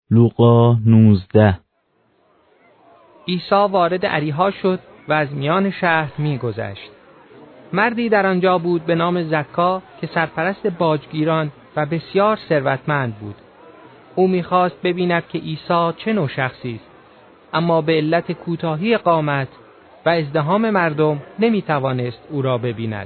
لوقا 19. عیسی وارد اریحا شد و از میان شهر می‌گذشت. مردی در آنجا بود به نام زکا که سرپرست باجگیران و بسیار ثروتمند بود. او می‌خواست ببیند که عیسی چه نوع شخصی است، اما به علت کوتاهی قامت و ازدحام مردم نمی‌توانست او را ببیند.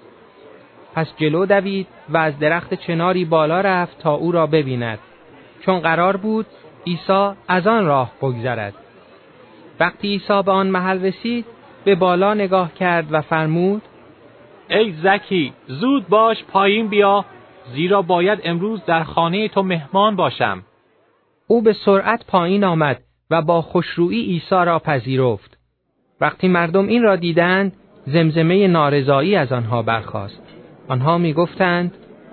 پس جلو دوید و از درخت چناری بالا رفت تا او را ببیند، چون قرار بود عیسی از آن راه بگذرد. وقتی عیسی به آن محل رسید، به بالا نگاه کرد و فرمود: ای زکی، زود باش پایین بیا، زیرا باید امروز در خانه تو مهمان باشم. او به سرعت پایین آمد و با خوشرویی عیسی را پذیرفت. وقتی مردم این را دیدند، زمزمه نارضایی از آنها برخاست. آنها می گفتند: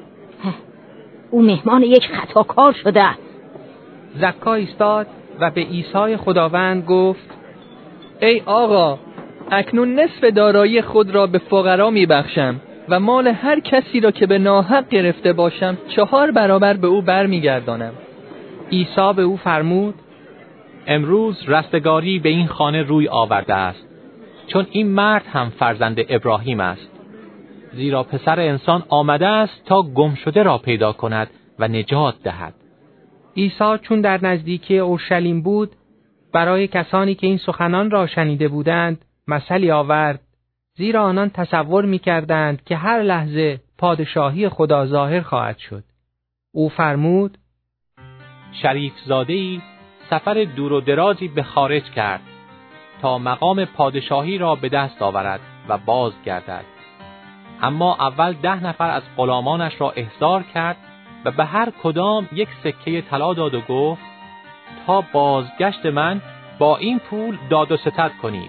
او مهمان یک خطاکار شده است. زکا ایستاد و به عیسی خداوند گفت: ای آقا، اکنون نصف دارایی خود را به فقرا می بخشم و مال هر کسی را که به ناحق گرفته باشم 4 برابر به او بر می گردانم. عیسی به او فرمود: امروز رستگاری به این خانه روی آورده است، چون این مرد هم فرزند ابراهیم است. زیرا پسر انسان آمده است تا گم شده را پیدا کند و نجات دهد. عیسی چون در نزدیکی اورشلیم بود، برای کسانی که این سخنان را شنیده بودند مثلی آورد، زیرا آنان تصور می‌کردند که هر لحظه پادشاهی خدا ظاهر خواهد شد. او فرمود: شریف زاده‌ای سفر دور و درازی به خارج کرد تا مقام پادشاهی را به دست آورد و باز گردد. اما اول 10 نفر از غلامانش را احضار کرد و به هر کدام 1 سکه طلا داد و گفت: تا بازگشت من با این پول داد و ستد کنید.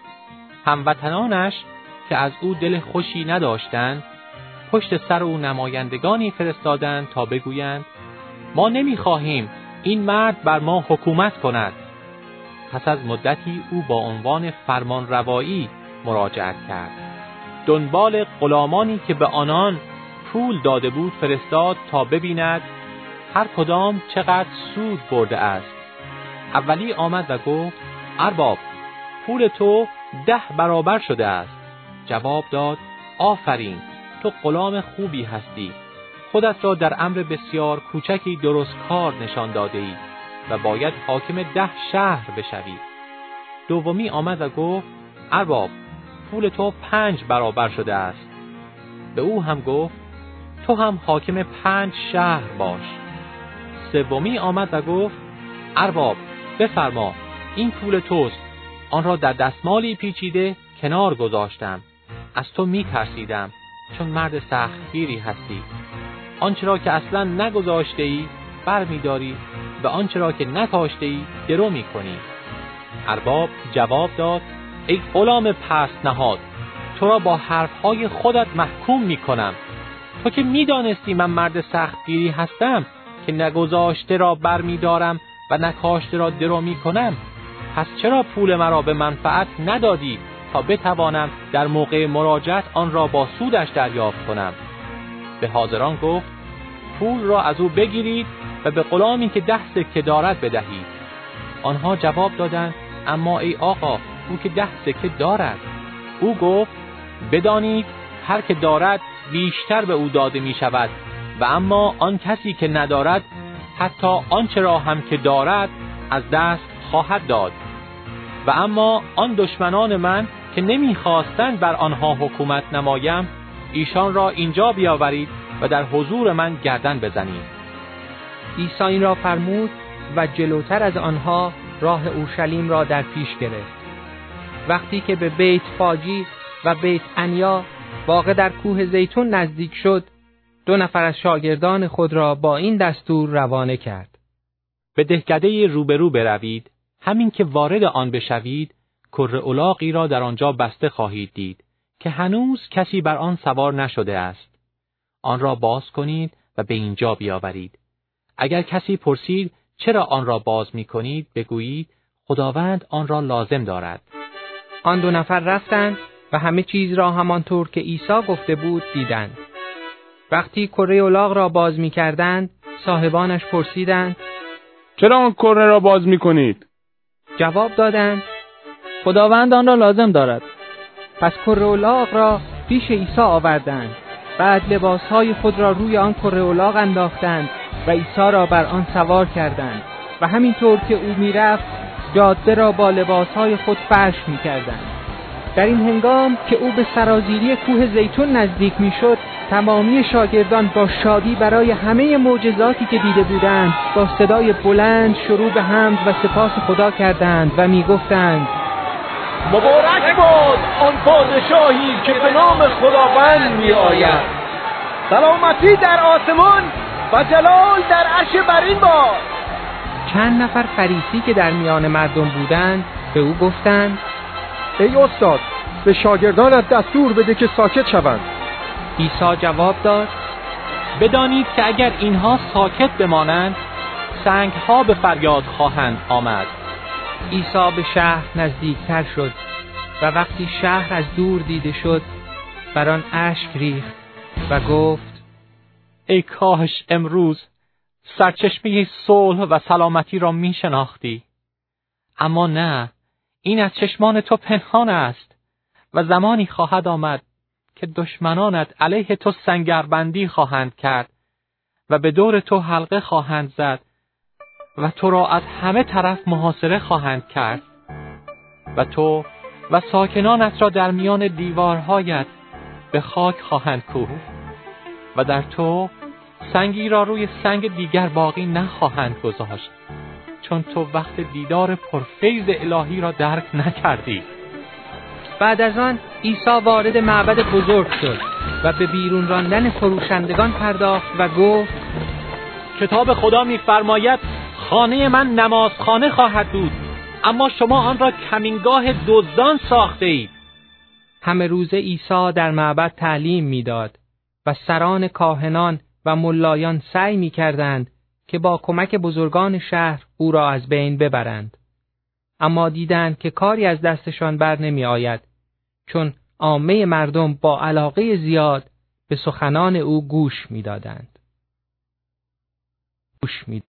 هموطنانش که از او دل خوشی نداشتند، پشت سر او نمایندگانی فرستادند تا بگویند: ما نمی‌خواهیم این مرد بر ما حکومت کند. پس از مدتی او با عنوان فرمانروایی مراجعت کرد. دنبال غلامانی که به آنان پول داده بود فرستاد تا ببیند هر کدام چقدر سود برده است. اولی آمد و گفت: ارباب، پول تو 10 برابر شده است. جواب داد: آفرین، تو غلام خوبی هستی. خودت را در امر بسیار کوچکی درست کار نشان داده ای و باید حاکم 10 شهر بشوی. دومی آمد و گفت: ارباب، پول تو 5 برابر شده است. به او هم گفت: تو هم حاکم 5 شهر باش. سومی آمد و گفت: ارباب، بفرما، این پول توست. آن را در دستمالی پیچیده کنار گذاشتم. از تو می ترسیدم، چون مرد سختگیری هستی. آنچه را که اصلا نگذاشته ای بر می داری و آنچه را که نکاشته ای درو می کنی. ارباب جواب داد: ای غلام پست نهاد، تو را با حرفهای خودت محکوم می کنم. تو که می دانستی من مرد سختگیری هستم که نگذاشته را بر می دارم و نکاشته را درو می کنم. پس چرا پول مرا به منفعت ندادی تا بتوانم در موقع مراجعت آن را با سودش دریافت کنم؟ به حاضران گفت: پول را از او بگیرید و به غلامی که 10 سکه دارد بدهید. آنها جواب دادند: اما ای آقا، او که 10 سکه دارد. او گفت: بدانید هر که دارد بیشتر به او داده می شود و اما آن کسی که ندارد حتی آنچه را هم که دارد از دست خواهد داد. و اما آن دشمنان من که نمی‌خواستند بر آنها حکومت نمایم، ایشان را اینجا بیاورید و در حضور من گردن بزنید. عیسی این را فرمود و جلوتر از آنها راه اورشلیم را در پیش گرفت. وقتی که به بیت فاجی و بیت عنیا واقع در کوه زیتون نزدیک شد، 2 نفر از شاگردان خود را با این دستور روانه کرد: به دهکده روبرو بروید. همین که وارد آن بشوید، کره الاغی را در آنجا بسته خواهید دید که هنوز کسی بر آن سوار نشده است. آن را باز کنید و به اینجا بیاورید. اگر کسی پرسید چرا آن را باز می کنید، بگویید خداوند آن را لازم دارد. آن 2 نفر رفتند و همه چیز را همانطور که عیسی گفته بود دیدند. وقتی کره الاغ را باز می کردند، صاحبانش پرسیدند: چرا آن کره را باز می‌کنید؟ جواب دادند: خداوند آن را لازم دارد. پس کره الاغ را پیش عیسی آوردند. بعد لباسهای خود را روی آن کره الاغ انداختند و عیسی را بر آن سوار کردند و همینطور که او میرفت جاده را با لباسهای خود فرش میکردند. در این هنگام که او به سرازیری کوه زیتون نزدیک میشد، تمامی شاگردان با شادی برای همه معجزاتی که دیده بودند با صدای بلند شروع به حمد و سپاس خدا کردند و میگفتند: مبارک باد آن پادشاهی که به نام خداوند می آید. سلامتی در آسمان و جلال در عرش برین باد. چند نفر فریسی که در میان مردم بودند به او گفتند: ای استاد، به شاگردانت دستور بده که ساکت شوند. عیسی جواب داد: بدانید که اگر اینها ساکت بمانند، سنگ‌ها به فریاد خواهند آمد. عیسی به شهر نزدیکتر شد و وقتی شهر از دور دیده شد بر آن اشک ریخت و گفت: ای کاش امروز سرچشمه صلح و سلامتی را می شناختی. اما نه، این از چشمان تو پنهان است و زمانی خواهد آمد که دشمنانت علیه تو سنگربندی خواهند کرد و به دور تو حلقه خواهند زد و تو را از همه طرف محاصره خواهند کرد و تو و ساکنانت را در میان دیوارهایت به خاک خواهند کوفت و در تو سنگی را روی سنگ دیگر باقی نخواهند گذاشت، چون تو وقت دیدار پرفیض الهی را درک نکردی. بعد از آن عیسی وارد معبد بزرگ شد و به بیرون راندن فروشندگان پرداخت و گفت: کتاب خدا می‌فرماید خانه من نمازخانه خواهد بود، اما شما آن را کمینگاه دزدان ساخته اید. همه روز عیسی در معبد تعلیم میداد و سران کاهنان و ملایان سعی می‌کردند که با کمک بزرگان شهر او را از بین ببرند. اما دیدند که کاری از دستشان بر نمی آید، چون عامه مردم با علاقه زیاد به سخنان او گوش می دادند.